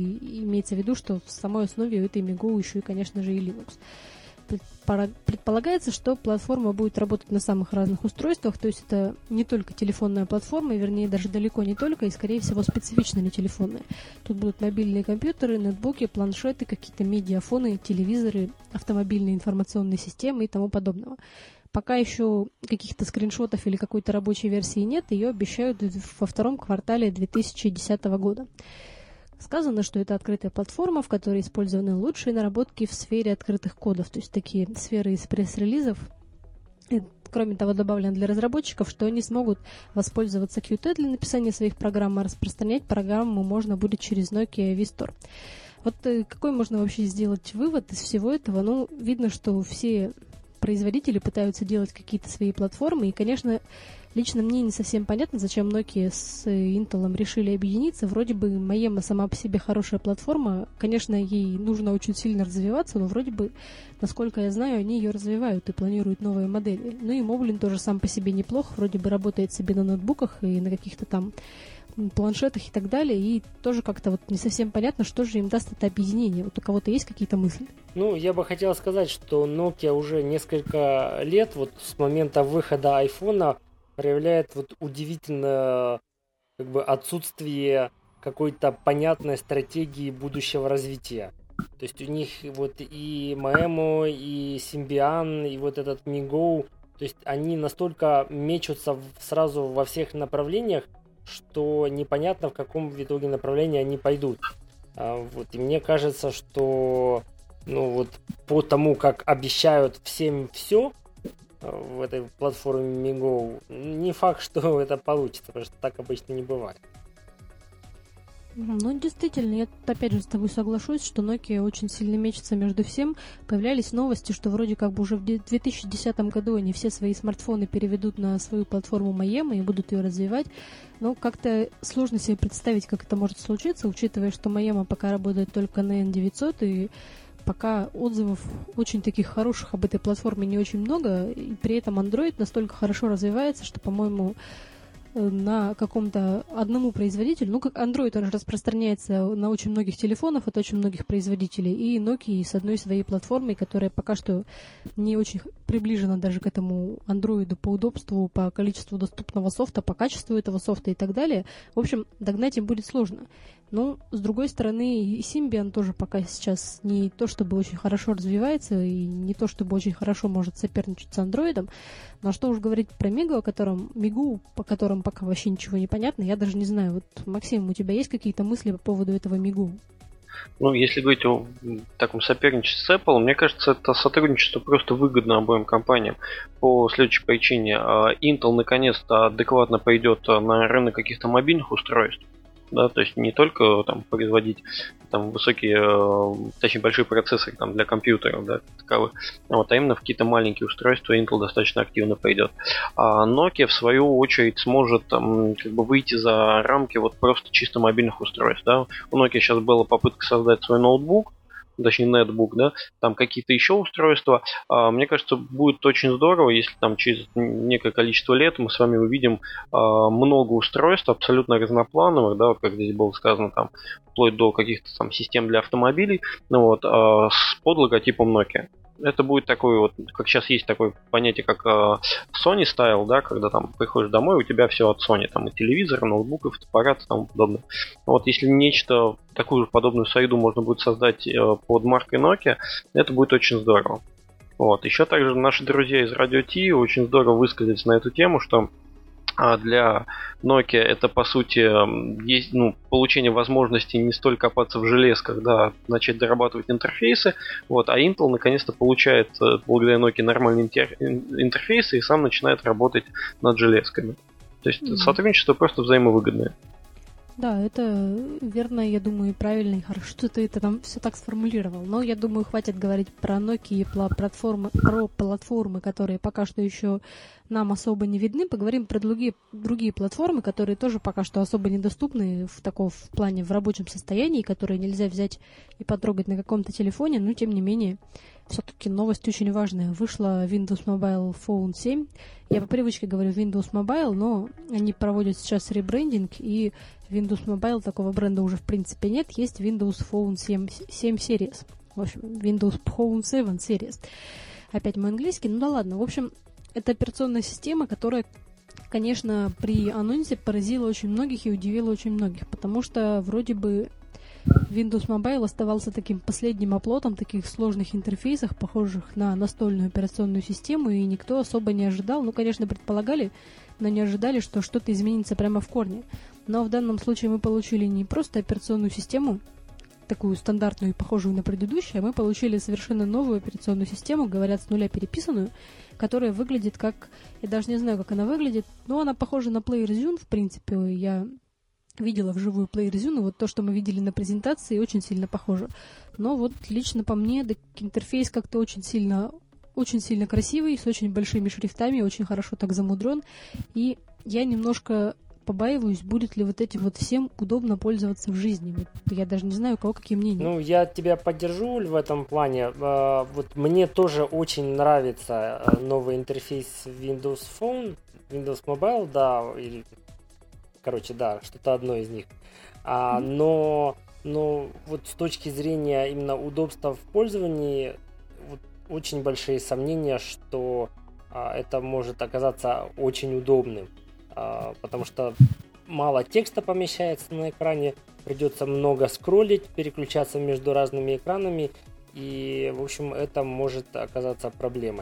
и имеется в виду, что в самой основе у этой Migo еще и, конечно же, и Linux. Предполагается, что платформа будет работать на самых разных устройствах, то есть это не только телефонная платформа, вернее, даже далеко не только, и, скорее всего, специфично не телефонная. Тут будут мобильные компьютеры, ноутбуки, планшеты, какие-то медиафоны, телевизоры, автомобильные информационные системы и тому подобного. Пока еще каких-то скриншотов или какой-то рабочей версии нет, ее обещают во втором квартале 2010 года. Сказано, что это открытая платформа, в которой использованы лучшие наработки в сфере открытых кодов, то есть такие сферы из пресс-релизов. И, кроме того, добавлено для разработчиков, что они смогут воспользоваться Qt для написания своих программ, а распространять программу можно будет через Nokia vStore. Вот какой можно вообще сделать вывод из всего этого? Ну, видно, что все производители пытаются делать какие-то свои платформы, и, конечно, лично мне не совсем понятно, зачем Nokia с Intel решили объединиться. Вроде бы Maema сама по себе хорошая платформа. Конечно, ей нужно очень сильно развиваться, но вроде бы, насколько я знаю, они ее развивают и планируют новые модели. Ну и Moblin тоже сам по себе неплох. Вроде бы работает себе на ноутбуках и на каких-то там планшетах и так далее. И тоже как-то вот не совсем понятно, что же им даст это объединение. Вот у кого-то есть какие-то мысли? Ну, я бы хотел сказать, что Nokia уже несколько лет, вот с момента выхода айфона, проявляет вот удивительное как бы отсутствие какой-то понятной стратегии будущего развития. То есть у них вот и Maemo, и Symbian, и вот этот MiGo, то есть они настолько мечутся сразу во всех направлениях, что непонятно, в каком в итоге направлении они пойдут. Вот. И мне кажется, что вот по тому, как обещают всем все в этой платформе MiGo, не факт, что это получится, потому что так обычно не бывает. Ну, действительно, я опять же с тобой соглашусь, что Nokia очень сильно мечется между всем. Появлялись новости, что вроде как бы уже в 2010 году они все свои смартфоны переведут на свою платформу Maemo и будут ее развивать. Но как-то сложно себе представить, как это может случиться, учитывая, что Maemo пока работает только на N900, и пока отзывов очень таких хороших об этой платформе не очень много, и при этом Android настолько хорошо развивается, что, по-моему, на каком-то одному производителю, ну, как Android, он же распространяется на очень многих телефонах от очень многих производителей, и Nokia с одной своей платформой, которая пока что не очень приближена даже к этому Android по удобству, по количеству доступного софта, по качеству этого софта и так далее. В общем, догнать им будет сложно. Но, с другой стороны, и Symbian тоже пока сейчас не то чтобы очень хорошо развивается, и не то чтобы очень хорошо может соперничать с Android. Но что уж говорить про Мигу, по которым пока вообще ничего не понятно, я даже не знаю. Вот, Максим, у тебя есть какие-то мысли по поводу этого Мигу? Ну, если говорить о таком соперничестве с Apple, мне кажется, это сотрудничество просто выгодно обоим компаниям по следующей причине. Intel наконец-то адекватно пойдет на рынок каких-то мобильных устройств. Да, то есть не только там производить там высокие, точнее большие процессоры там для компьютеров, да, таковых, а именно в какие-то маленькие устройства Intel достаточно активно пойдет. А Nokia в свою очередь сможет как бы выйти за рамки вот просто чисто мобильных устройств. Да. У Nokia сейчас была попытка создать свой ноутбук, точнее нетбук, да, там какие-то еще устройства. Мне кажется, будет очень здорово, если там через некое количество лет мы с вами увидим много устройств абсолютно разноплановых, да, вот как здесь было сказано, там, вплоть до каких-то там систем для автомобилей, под логотипом Nokia. Это будет такой вот, как сейчас есть такое понятие, как Sony Style, да, когда там приходишь домой, у тебя все от Sony, там и телевизор, и ноутбук, и фотоаппарат и тому подобное. Вот если нечто, такую же подобную среду можно будет создать под маркой Nokia, это будет очень здорово. Вот. Еще также наши друзья из Radio T очень здорово высказались на эту тему, что для Nokia это, по сути, есть получение возможности не столь копаться в железках, да, начать дорабатывать интерфейсы, а Intel наконец-то получает благодаря Nokia нормальные интерфейсы и сам начинает работать над железками. То есть сотрудничество просто взаимовыгодное. Да, это верно, я думаю, правильно и хорошо, что ты это там все так сформулировал. Но я думаю, хватит говорить про Nokia и про платформы, которые пока что еще нам особо не видны. Поговорим про другие платформы, которые тоже пока что особо недоступны в плане в рабочем состоянии, которые нельзя взять и потрогать на каком-то телефоне, но тем не менее. Все-таки новость очень важная. Вышла Windows Mobile Phone 7. Я по привычке говорю Windows Mobile, но они проводят сейчас ребрендинг, и Windows Mobile такого бренда уже в принципе нет. Есть Windows Phone 7 Series. В общем, Windows Phone 7 Series. Опять мой английский, ну да ладно. В общем, это операционная система, которая, конечно, при анонсе поразила очень многих и удивила очень многих, потому что вроде бы Windows Mobile оставался таким последним оплотом таких сложных интерфейсов, похожих на настольную операционную систему, и никто особо не ожидал, конечно, предполагали, но не ожидали, что что-то изменится прямо в корне. Но в данном случае мы получили не просто операционную систему, такую стандартную и похожую на предыдущую, а мы получили совершенно новую операционную систему, говорят, с нуля переписанную, которая выглядит как... Я даже не знаю, как она выглядит, но она похожа на PlayerZune, в принципе. Я видела вживую PlayerZune, вот то, что мы видели на презентации, очень сильно похоже. Но вот лично по мне интерфейс как-то очень сильно красивый, с очень большими шрифтами, очень хорошо так замудрен. И я немножко побаиваюсь, будет ли этим всем удобно пользоваться в жизни. Я даже не знаю, у кого какие мнения. Я тебя поддержу в этом плане. Мне тоже очень нравится новый интерфейс Windows Phone, Windows Mobile, да, или... да, что-то одно из них. Но с точки зрения именно удобства в пользовании, очень большие сомнения, что это может оказаться очень удобным, потому что мало текста помещается на экране, придется много скроллить, переключаться между разными экранами, и, в общем, это может оказаться проблемой.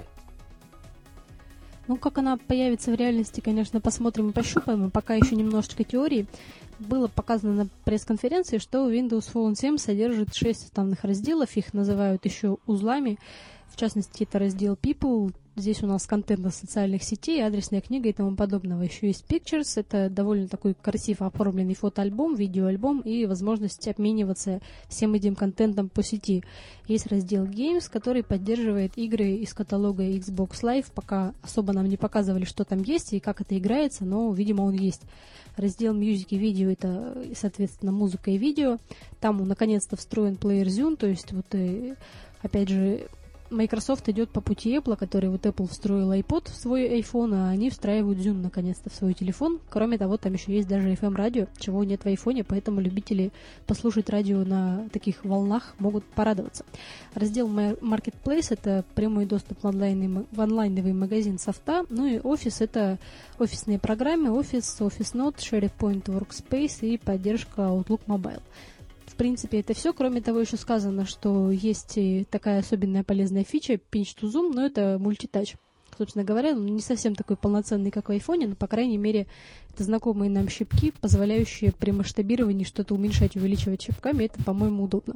Ну, как она появится в реальности, конечно, посмотрим и пощупаем, и пока еще немножечко теории. Было показано на пресс-конференции, что Windows Phone 7 содержит 6 основных разделов, их называют еще узлами. В частности, это раздел People, здесь у нас контент из социальных сетей, адресная книга и тому подобного. Еще есть Pictures, это довольно такой красиво оформленный фотоальбом, видеоальбом и возможность обмениваться всем этим контентом по сети. Есть раздел Games, который поддерживает игры из каталога Xbox Live, пока особо нам не показывали, что там есть и как это играется, но, видимо, он есть. Раздел Music и Video — это, соответственно, музыка и видео. Там наконец-то встроен Player Zune, то есть вот, опять же, Microsoft идет по пути Apple, который вот Apple встроил iPod в свой iPhone, а они встраивают Zune наконец-то в свой телефон. Кроме того, там еще есть даже FM-радио, чего нет в iPhone, поэтому любители послушать радио на таких волнах могут порадоваться. Раздел Marketplace — это прямой доступ в онлайновый магазин софта. Ну и Office — это офисные программы, Office, Office Note, SharePoint Workspace и поддержка Outlook Mobile. В принципе, это все. Кроме того, еще сказано, что есть такая особенная полезная фича Pinch to Zoom, но это мультитач. Собственно говоря, он не совсем такой полноценный, как в iPhone, но, по крайней мере, это знакомые нам щипки, позволяющие при масштабировании что-то уменьшать, увеличивать щипками. Это, по-моему, удобно.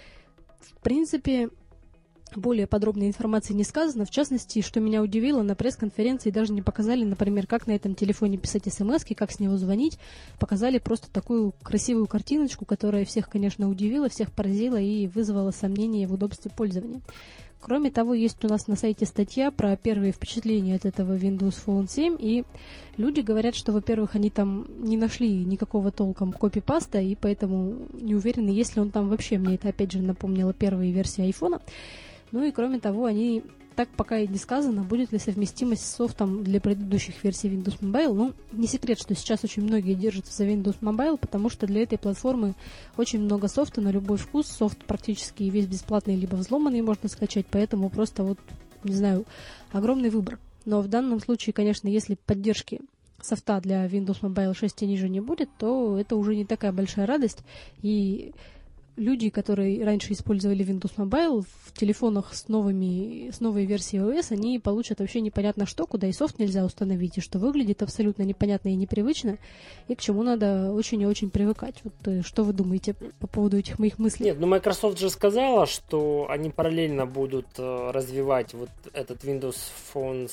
В принципе, более подробной информации не сказано. В частности, что меня удивило, на пресс-конференции даже не показали, например, как на этом телефоне писать смс-ки, как с него звонить. Показали просто такую красивую картиночку, которая всех, конечно, удивила, всех поразила и вызвала сомнения в удобстве пользования. Кроме того, есть у нас на сайте статья про первые впечатления от этого Windows Phone 7, и люди говорят, что, во-первых, они там не нашли никакого толком копипаста, и поэтому не уверены, есть ли он там вообще. Мне это, опять же, напомнило первые версии iPhone. Ну и кроме того, они так пока и не сказано, будет ли совместимость с софтом для предыдущих версий Windows Mobile. Ну, не секрет, что сейчас очень многие держатся за Windows Mobile, потому что для этой платформы очень много софта на любой вкус. Софт практически весь бесплатный, либо взломанный можно скачать, поэтому просто вот, не знаю, огромный выбор. Но в данном случае, конечно, если поддержки софта для Windows Mobile 6 и ниже не будет, то это уже не такая большая радость. И люди, которые раньше использовали Windows Mobile, в телефонах с новой версией OS, они получат вообще непонятно что, куда и софт нельзя установить, и что выглядит абсолютно непонятно и непривычно, и к чему надо очень и очень привыкать. Вот что вы думаете по поводу этих моих мыслей? Нет, ну Microsoft же сказала, что они параллельно будут развивать вот этот Windows Phone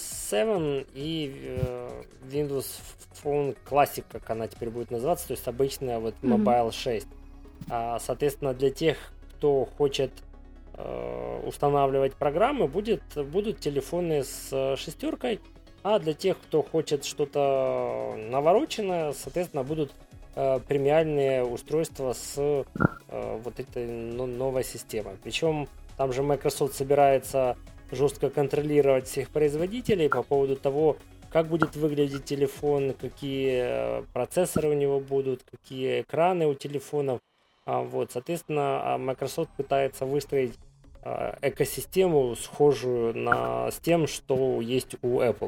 7 и Windows Phone Classic, как она теперь будет называться, то есть обычная вот Mobile 6. Соответственно, для тех, кто хочет устанавливать программы, будут телефоны с шестеркой, а для тех, кто хочет что-то навороченное, соответственно, будут премиальные устройства с вот этой новой системой. Причем там же Microsoft собирается жестко контролировать всех производителей по поводу того, как будет выглядеть телефон, какие процессоры у него будут, какие экраны у телефонов. Вот, соответственно, Microsoft пытается выстроить экосистему, схожую с тем, что есть у Apple.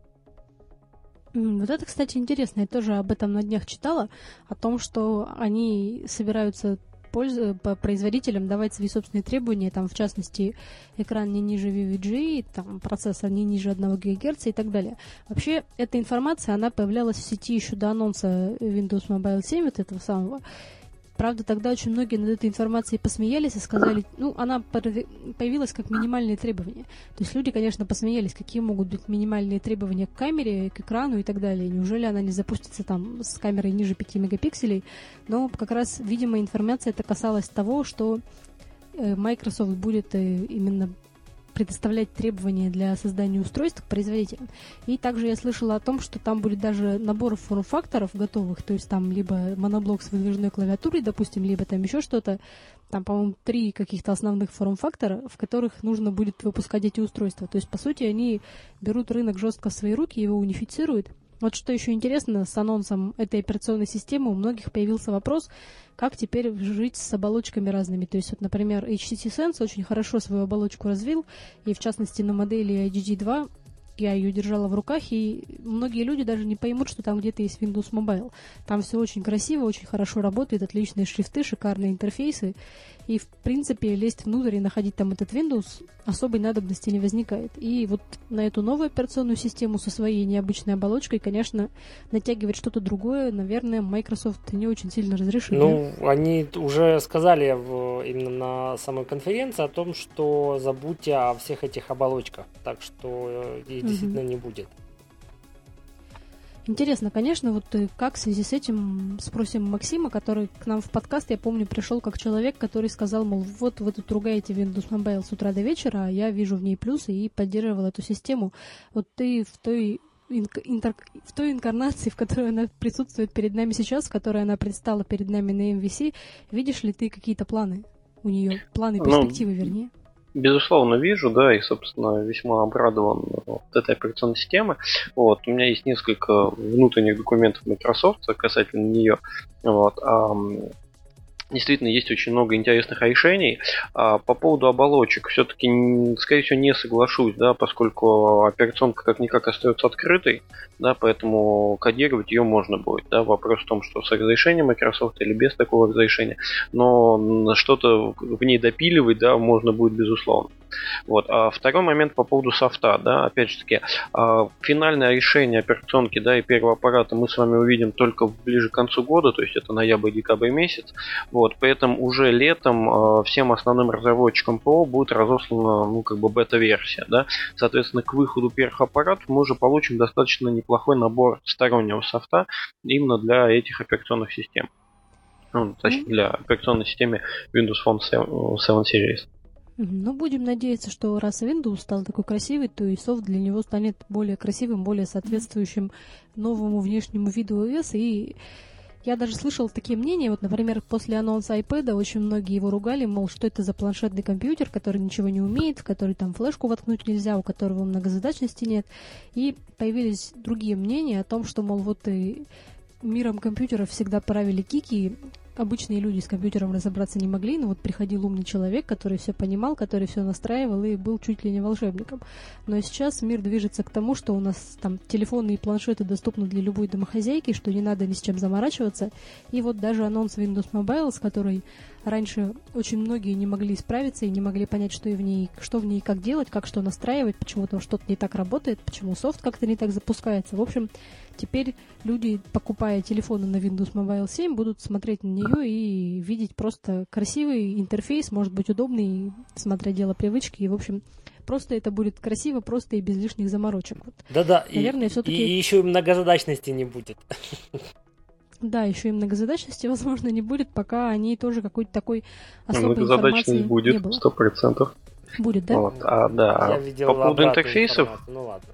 Вот это, кстати, интересно. Я тоже об этом на днях читала, о том, что они собираются по производителям давать свои собственные требования, там, в частности, экран не ниже VVGA, там, процессор не ниже 1 ГГц и так далее. Вообще, эта информация, она появлялась в сети еще до анонса Windows Mobile 7, вот этого самого. Правда, тогда очень многие над этой информацией посмеялись и сказали, ну, она появилась как минимальные требования. То есть люди, конечно, посмеялись, какие могут быть минимальные требования к камере, к экрану и так далее. Неужели она не запустится там с камерой ниже 5 мегапикселей? Но как раз, видимо, информация это касалась того, что Microsoft будет именно предоставлять требования для создания устройств к производителям. И также я слышала о том, что там будет даже набор форм-факторов готовых, то есть там либо моноблок с выдвижной клавиатурой, допустим, либо там еще что-то. Там, по-моему, 3 каких-то основных форм-фактора, в которых нужно будет выпускать эти устройства. То есть, по сути, они берут рынок жестко в свои руки, его унифицируют. Вот что еще интересно, с анонсом этой операционной системы у многих появился вопрос, как теперь жить с оболочками разными. То есть, вот, например, HTC Sense очень хорошо свою оболочку развил, и в частности на модели IgG2 я ее держала в руках, и многие люди даже не поймут, что там где-то есть Windows Mobile. Там все очень красиво, очень хорошо работает, отличные шрифты, шикарные интерфейсы. И, в принципе, лезть внутрь и находить там этот Windows особой надобности не возникает. И вот на эту новую операционную систему со своей необычной оболочкой, конечно, натягивать что-то другое, наверное, Microsoft не очень сильно разрешит. Ну, они уже сказали именно на самой конференции о том, что забудьте о всех этих оболочках. Так что их действительно не будет. Интересно, конечно, вот как в связи с этим спросим Максима, который к нам в подкаст, я помню, пришел как человек, который сказал, мол, вот вы тут ругаете Windows Mobile с утра до вечера, а я вижу в ней плюсы и поддерживал эту систему. Вот ты в той инкарнации, в которой она присутствует перед нами сейчас, в которой она предстала перед нами на MVC, видишь ли ты какие-то планы у нее? Планы, перспективы, вернее? Безусловно, вижу, да, и, собственно, весьма обрадован вот этой операционной системой. Вот, у меня есть несколько внутренних документов Microsoft касательно нее. Вот, действительно, есть очень много интересных решений. По поводу оболочек, все-таки, скорее всего, не соглашусь, да, поскольку операционка как-никак остается открытой, да, поэтому кодировать ее можно будет. Да. Вопрос в том, что с разрешением Microsoft или без такого разрешения, но что-то в ней допиливать, да, можно будет безусловно. Вот. А второй момент по поводу софта, да, опять же таки, финальное решение операционки, да, и первого аппарата мы с вами увидим только ближе к концу года, то есть это ноябрь-декабрь месяц. Вот, поэтому уже летом всем основным разработчикам ПО будет разослана, ну, как бы бета-версия, да. Соответственно, к выходу первых аппаратов мы уже получим достаточно неплохой набор стороннего софта именно для этих операционных систем. Ну, точнее, для операционной системы Windows Phone 7 Series. Ну, будем надеяться, что раз Windows стал такой красивый, то и софт для него станет более красивым, более соответствующим новому внешнему виду iOS. И я даже слышал такие мнения, вот, например, после анонса iPad очень многие его ругали, мол, что это за планшетный компьютер, который ничего не умеет, в который там флешку воткнуть нельзя, у которого многозадачности нет. И появились другие мнения о том, что, мол, вот и миром компьютеров всегда правили гики, обычные люди с компьютером разобраться не могли, но вот приходил умный человек, который все понимал, который все настраивал и был чуть ли не волшебником. Но сейчас мир движется к тому, что у нас там телефоны и планшеты доступны для любой домохозяйки, что не надо ни с чем заморачиваться. И вот даже анонс Windows Mobile, с которой раньше очень многие не могли справиться и не могли понять, что в ней как делать, как что настраивать, почему там что-то не так работает, почему софт как-то не так запускается. В общем, теперь люди, покупая телефоны на Windows Mobile 7, будут смотреть на нее и видеть просто красивый интерфейс, может быть удобный, смотря дело привычки. И, в общем, просто это будет красиво, просто и без лишних заморочек. Вот. Да-да, наверное, и еще и многозадачности не будет. Да, еще и многозадачности, возможно, не будет, пока о ней тоже какой-то такой особой информации будет, не было. 100%. Будет, да? Вот, да. Я видел по поводу интерфейсов... Ну ладно.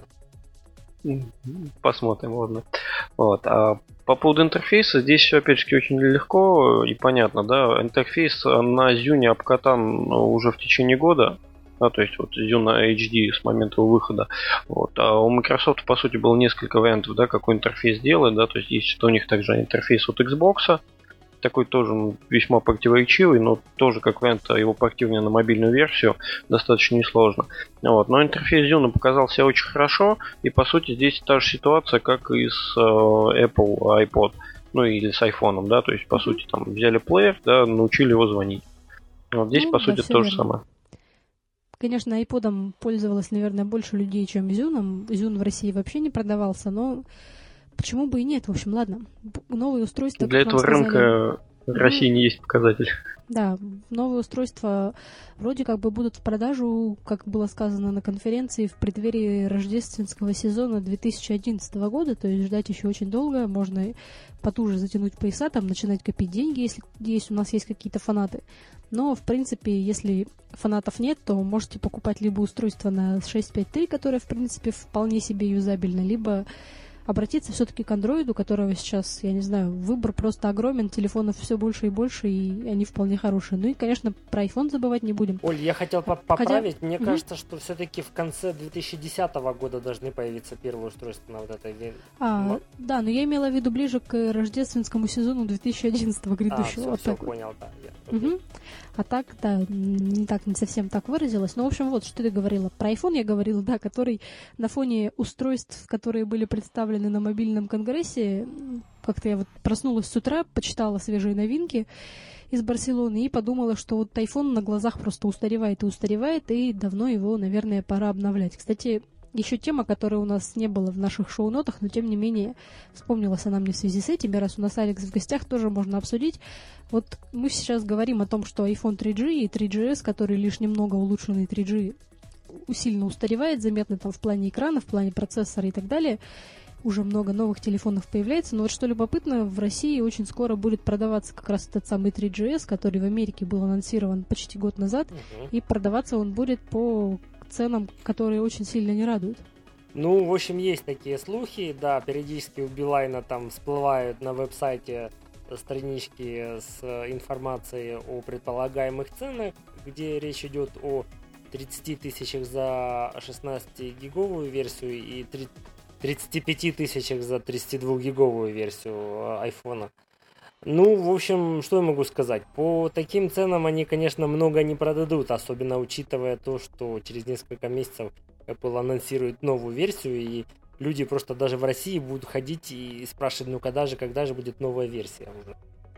Посмотрим, ладно. Вот. А по поводу интерфейса, здесь все опять-таки очень легко и понятно, да. Интерфейс на Zune обкатан уже в течение года. Да, то есть вот Zune HD с момента его выхода. Вот. А у Microsoft, по сути, было несколько вариантов, да, какой интерфейс делать, да, то есть есть у них также интерфейс от Xbox, такой тоже весьма противоречивый, но тоже как вариант его портирования на мобильную версию достаточно несложно. Вот. Но интерфейс Zune показал себя очень хорошо, и по сути здесь та же ситуация, как и с Apple iPod, ну или с iPhone, да, то есть по сути там взяли плеер, да, научили его звонить. Вот здесь по сути то же самое. Конечно, iPod'ом пользовалось, наверное, больше людей, чем Zune. Zune в России вообще не продавался, но почему бы и нет? В общем, ладно. Новые устройства... Для этого рынка России не есть показатель. Да, новые устройства вроде как бы будут в продажу, как было сказано на конференции, в преддверии рождественского сезона 2011 года, то есть ждать еще очень долго, можно потуже затянуть пояса, там начинать копить деньги, если у нас есть какие-то фанаты. Но, в принципе, если фанатов нет, то можете покупать либо устройство на 6.5.3, которое, в принципе, вполне себе юзабельно, либо обратиться все-таки к андроиду, которого сейчас, я не знаю, выбор просто огромен, телефонов все больше и больше, и они вполне хорошие. Ну и, конечно, про iPhone забывать не будем. Оль, я хотел поправить. Мне кажется, что все-таки в конце 2010 года должны появиться первые устройства на вот этой... Да, но я имела в виду ближе к рождественскому сезону 2011 грядущего. Все понял, да. А так, да, не совсем так выразилась. Но, в общем, вот, что ты говорила. Про iPhone я говорила, да, который на фоне устройств, которые были представлены на мобильном конгрессе, как-то я вот проснулась с утра, почитала свежие новинки из Барселоны и подумала, что вот iPhone на глазах просто устаревает, и давно его, наверное, пора обновлять. Кстати, еще тема, которой у нас не было в наших шоу-нотах, но тем не менее вспомнилась она мне в связи с этим, и раз у нас Алекс в гостях, тоже можно обсудить. Вот мы сейчас говорим о том, что iPhone 3G и 3GS, который лишь немного улучшенный 3G, сильно устаревает, заметно там в плане экрана, в плане процессора и так далее. Уже много новых телефонов появляется, но вот что любопытно, в России очень скоро будет продаваться как раз этот самый 3GS, который в Америке был анонсирован почти год назад, и продаваться он будет по ценам, которые очень сильно не радуют. Ну, в общем, есть такие слухи, да, периодически у Билайна там всплывают на веб-сайте странички с информацией о предполагаемых ценах, где речь идет о 30 тысячах за 16-гиговую версию и 35 тысячах за 32-гиговую версию айфона. Ну, в общем, что я могу сказать? По таким ценам они, конечно, много не продадут, особенно учитывая то, что через несколько месяцев Apple анонсирует новую версию, и люди просто даже в России будут ходить и спрашивать, ну когда же будет новая версия уже.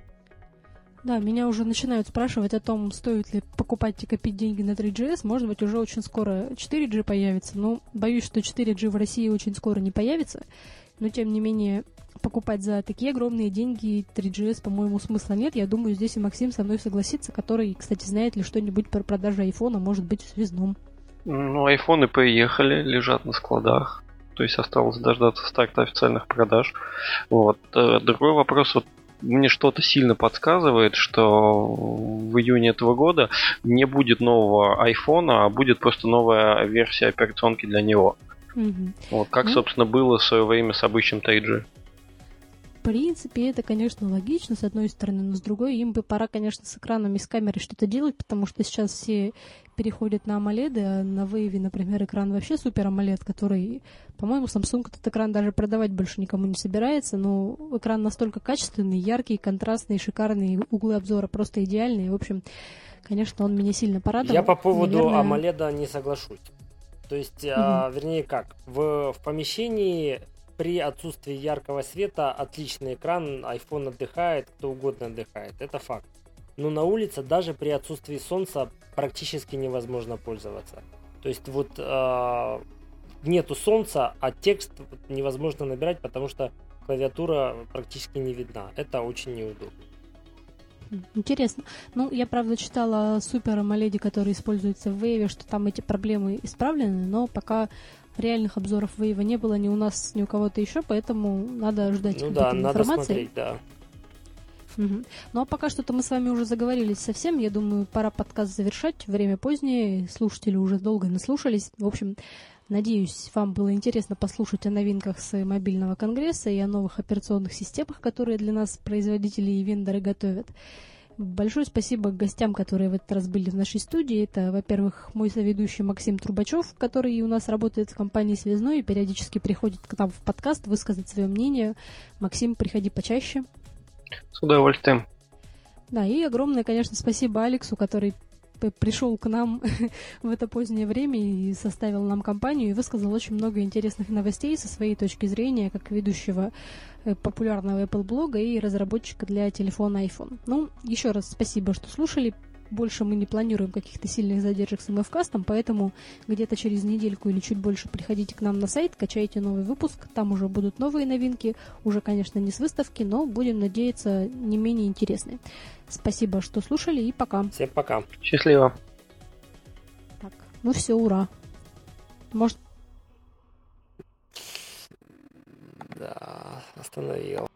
Да, меня уже начинают спрашивать о том, стоит ли покупать и копить деньги на 3GS. Может быть, уже очень скоро 4G появится, но боюсь, что 4G в России очень скоро не появится. Но, тем не менее, покупать за такие огромные деньги 3GS, по-моему, смысла нет. Я думаю, здесь и Максим со мной согласится, который, кстати, знает ли что-нибудь про продажу айфона, может быть, в связном. Ну, айфоны приехали, лежат на складах. То есть осталось дождаться старта официальных продаж. Вот. Другой вопрос, вот мне что-то сильно подсказывает, что в июне этого года не будет нового айфона, а будет просто новая версия операционки для него. Вот, как, собственно, было в свое время с обычным 3G. В принципе, это, конечно, логично, с одной стороны, но с другой, им бы пора, конечно, с экранами, с камерой что-то делать, потому что сейчас все переходят на AMOLED, а на Wave, например, экран вообще супер AMOLED, который, по-моему, Samsung этот экран даже продавать больше никому не собирается, но экран настолько качественный, яркий, контрастный, шикарный, углы обзора просто идеальные, в общем, конечно, он меня сильно порадовал. Я по поводу AMOLED не соглашусь. То есть, вернее как, в помещении при отсутствии яркого света отличный экран, iPhone отдыхает, кто угодно отдыхает, это факт. Но на улице даже при отсутствии солнца практически невозможно пользоваться. То есть вот нету солнца, а текст невозможно набирать, потому что клавиатура практически не видна. Это очень неудобно. Интересно. Ну, я, правда, читала о Super AMOLED, который используется в Wave, что там эти проблемы исправлены, но пока реальных обзоров Wave не было ни у нас, ни у кого-то еще, поэтому надо ждать какой-то информации. Надо смотреть, да. Ну, а пока что-то мы с вами уже заговорились совсем. Я думаю, пора подкаст завершать. Время позднее, слушатели уже долго наслушались. В общем, надеюсь, вам было интересно послушать о новинках с мобильного конгресса и о новых операционных системах, которые для нас производители и вендоры готовят. Большое спасибо гостям, которые в этот раз были в нашей студии. Это, во-первых, мой соведущий Максим Трубачев, который у нас работает в компании «Связной» и периодически приходит к нам в подкаст высказать свое мнение. Максим, приходи почаще. С удовольствием. Да, и огромное, конечно, спасибо Алексу, который пришел к нам в это позднее время и составил нам компанию и высказал очень много интересных новостей со своей точки зрения, как ведущего популярного Apple блога и разработчика для телефона iPhone. Ну, еще раз спасибо, что слушали. Больше мы не планируем каких-то сильных задержек с MFcast, поэтому где-то через недельку или чуть больше приходите к нам на сайт, качайте новый выпуск, там уже будут новые новинки, уже, конечно, не с выставки, но будем надеяться, не менее интересные. Спасибо, что слушали, и пока. Всем пока. Счастливо. Так, ну все, ура. Может... Да, остановил.